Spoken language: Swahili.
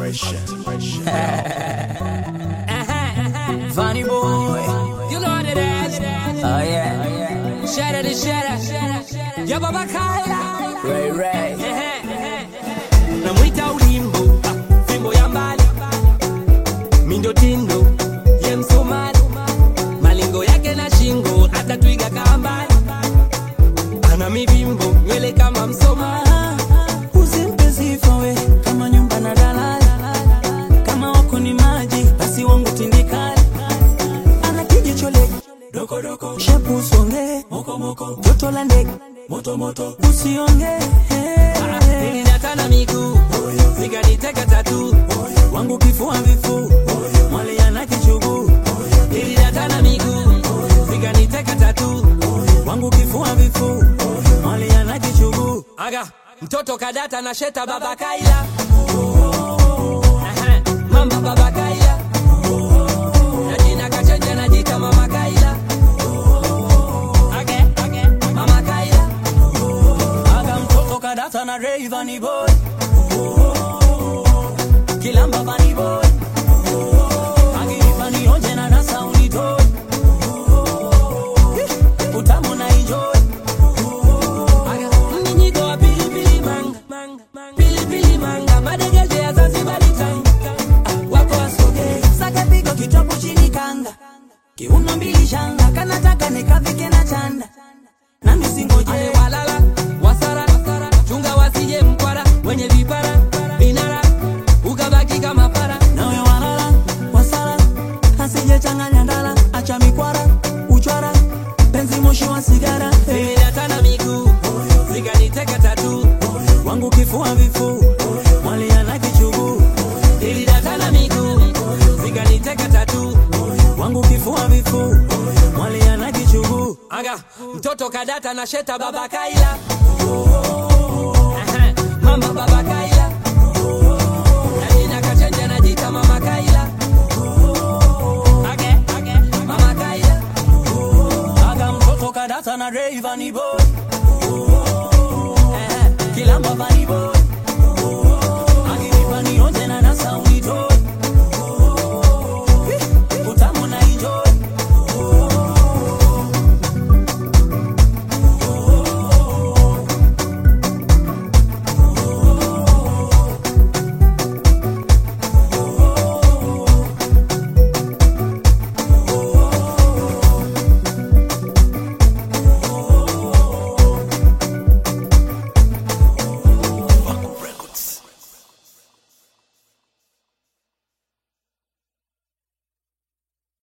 Funny boy, you know what it is. Oh yeah, shatter the shatter. Ya baba Kaila, Ray. Na mwita ulimbo, fimbo ya mbali. Mindo tindo, ye Msomali. Malingo yake na shingo, hata twiga kambali. Ana mivimbo, nywele kama Msomali. Usimpe sifa we, kama nyumba na dalali. Kama wako ni maji, basi wangu tindikali. Ana kijicho leki, doko shepu songe, moko joto la ndege, moto usionge. Nilidata na miguu, zikaniteka tatu. Wangu kifua vifu, mwale yana kichugu. Nilidata na miguu, zikaniteka tatu. Wangu kifua vifu, mwale yana kichugu. Aga, mtoto kadata na sheta baba Kaila. Mamba baba Kaila. Najina kachenje najita mama Kaila. Age, mama Kaila. Aga mtoto kadata na Ray Vanny boy. Kilamba Vanny boy. Agi Vanny onje na nasa unitoy. Utamu na enjoy. Aga, mnigo wa pilipili manga. Pilipili manga, madegeje ya Zanzibari tanga. Wako wasoge, Saka pigo kitopu chini kanga. Kiuno mbili shanga, kanataka nikavike na chanda. Na misingoje ale walala, wasara. Chunga wasije mkwara, wenye vipara, binara. Ukabaki kama para. nawe walala, wasala. Asije changanya ndala, acha mikwara, uchwara. Penzi moshi wa sigara. Nilidata na miguu, zikaniteka tatu. Wangu kifua vifu, mwale yana kichugu. Nilidata na miguu, zikaniteka tatu. Wangu kifua vifu, mwale yana kichugu. Aga, mtoto kadata na sheta baba Kaila.